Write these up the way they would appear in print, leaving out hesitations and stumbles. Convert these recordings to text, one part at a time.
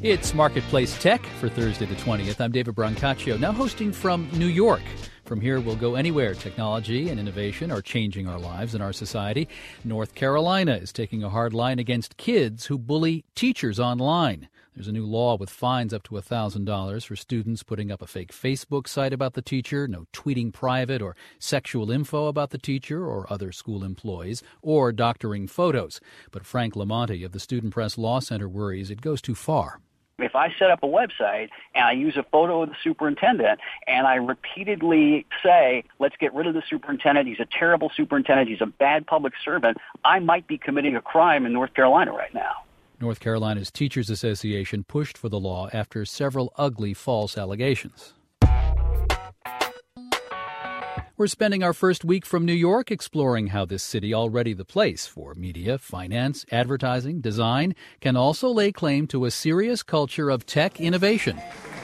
It's Marketplace Tech for Thursday the 20th. I'm David Brancaccio, now hosting from New York. From here, we'll go anywhere technology and innovation are changing our lives and our society. North Carolina is taking a hard line against kids who bully teachers online. There's a new law with fines up to $1,000 for students putting up a fake Facebook site about the teacher, no tweeting private or sexual info about the teacher or other school employees, or doctoring photos. But Frank Lamonti of the Student Press Law Center worries it goes too far. If I set up a website and I use a photo of the superintendent and I repeatedly say, let's get rid of the superintendent, he's a terrible superintendent, he's a bad public servant, I might be committing a crime in North Carolina right now. North Carolina's Teachers Association pushed for the law after several ugly false allegations. We're spending our first week from New York exploring how this city, already the place for media, finance, advertising, design, can also lay claim to a serious culture of tech innovation.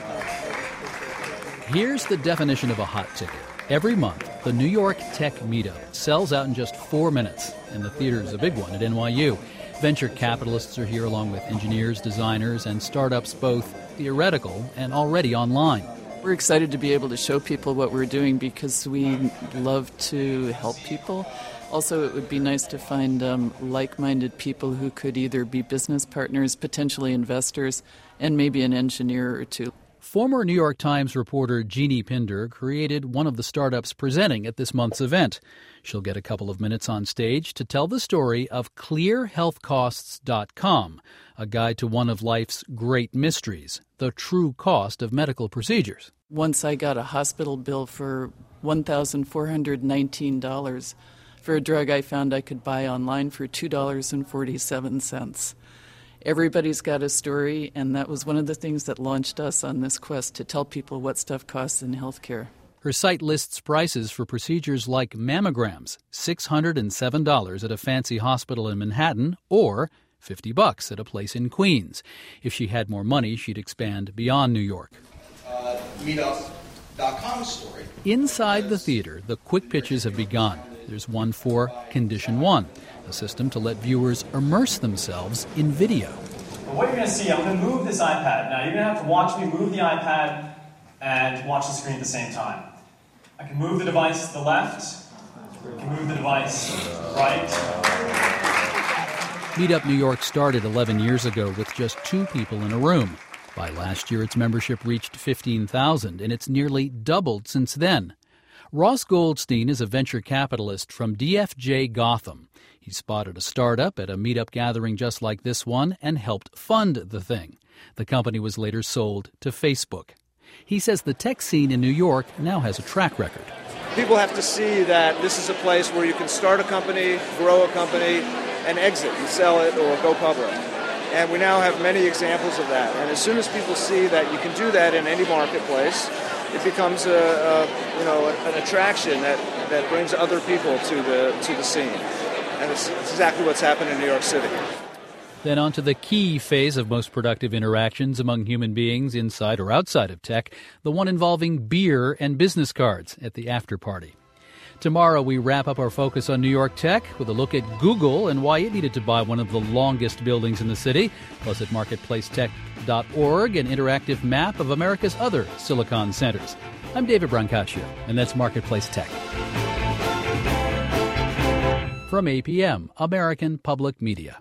Here's the definition of a hot ticket. Every month, the New York Tech Meetup sells out in just 4 minutes, and the theater is a big one at NYU. Venture capitalists are here along with engineers, designers, and startups both theoretical and already online. We're excited to be able to show people what we're doing because we love to help people. Also, it would be nice to find like-minded people who could either be business partners, potentially investors, and maybe an engineer or two. Former New York Times reporter Jeannie Pinder created one of the startups presenting at this month's event. She'll get a couple of minutes on stage to tell the story of ClearHealthCosts.com, a guide to one of life's great mysteries, the true cost of medical procedures. Once I got a hospital bill for $1,419 for a drug I found I could buy online for $2.47. Everybody's got a story, and that was one of the things that launched us on this quest to tell people what stuff costs in healthcare. Her site lists prices for procedures like mammograms, $607 at a fancy hospital in Manhattan, or $50 at a place in Queens. If she had more money, she'd expand beyond New York. Meetup.com story. Inside the theater, the quick pitches have begun. There's one for Condition 1, a system to let viewers immerse themselves in video. But what you're going to see, I'm going to move this iPad. Now, you're going to have to watch me move the iPad and watch the screen at the same time. I can move the device to the left. I can move the device to the right. Meetup New York started 11 years ago with just 2 people in a room. By last year, its membership reached 15,000, and it's nearly doubled since then. Ross Goldstein is a venture capitalist from DFJ Gotham. He spotted a startup at a meetup gathering just like this one and helped fund the thing. The company was later sold to Facebook. He says the tech scene in New York now has a track record. People have to see that this is a place where you can start a company, grow a company, and exit and sell it or go public. And we now have many examples of that. And as soon as people see that you can do that in any marketplace, it becomes an attraction that brings other people to the scene. And it's exactly what's happened in New York City. Then on to the key phase of most productive interactions among human beings inside or outside of tech, the one involving beer and business cards at the after party. Tomorrow we wrap up our focus on New York tech with a look at Google and why it needed to buy one of the longest buildings in the city. Plus at marketplacetech.org, an interactive map of America's other Silicon centers. I'm David Brancaccio, and that's Marketplace Tech. From APM, American Public Media.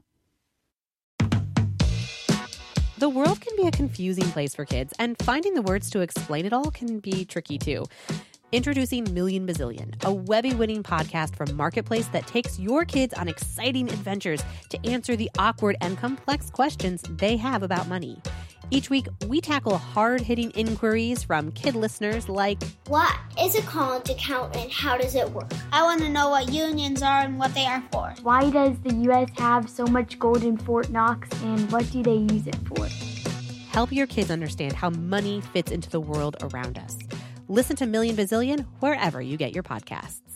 The world can be a confusing place for kids, and finding the words to explain it all can be tricky too. Introducing Million Bazillion, a Webby-winning podcast from Marketplace that takes your kids on exciting adventures to answer the awkward and complex questions they have about money. Each week, we tackle hard-hitting inquiries from kid listeners like, what is a college account and how does it work? I want to know what unions are and what they are for. Why does the U.S. have so much gold in Fort Knox and what do they use it for? Help your kids understand how money fits into the world around us. Listen to Million Bazillion wherever you get your podcasts.